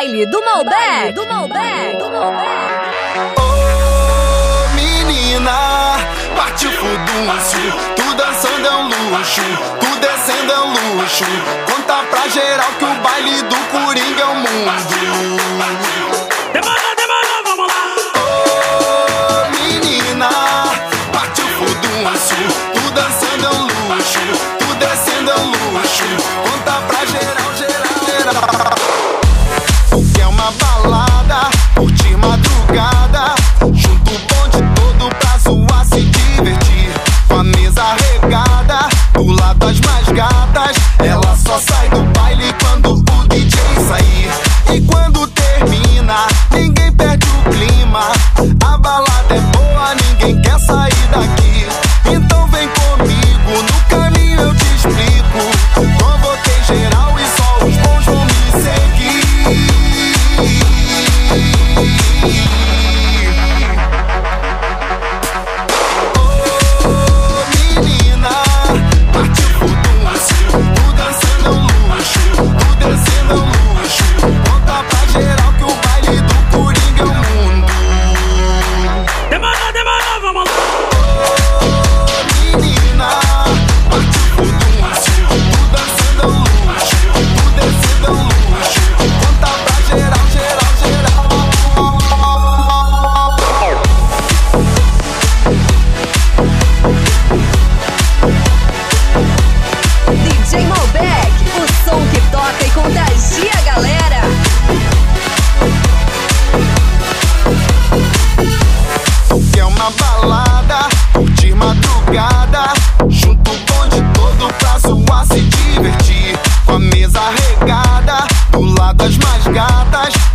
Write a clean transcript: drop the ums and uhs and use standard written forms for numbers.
baile do Malbec. Ô menina, bate o fudúncio, tu dançando é um luxo, tu descendo é um luxo. Conta pra geral que o baile do Coringa é o mundo. Demora, vamos lá. Ô menina, bate o fudúncio, tu dançando é um luxo, tu descendo é um luxo. Conta pra geral. Que é uma balada, curtir madrugada, junto o bonde todo pra zoar, se divertir. Com a mesa regada, do lado das mais gatas. Ela só sai do baile quando o DJ sair. E quando termina, ninguém perde o clima. A balada é boa, ninguém quer sair daqui. Então vem comigo, no caminho eu te explico. Convoquei geral e só os bons vão me seguir. Ô menina, bate o fudúncio, tu dançando é um luxo, tu descendo é um luxo. Conta pra geral que o baile do Coringa é o mundo. Demora, vamos lá. Ô menina, bate o fudúncio, tu dançando é um luxo, tu descendo é um luxo. Conta pra geral. DJ Malbec, o som que toca e contagia a galera. Que é uma balada, curtir madrugada, junto o bonde todo pra zoar, se divertir. Com a mesa regada, do lado das mais gatas.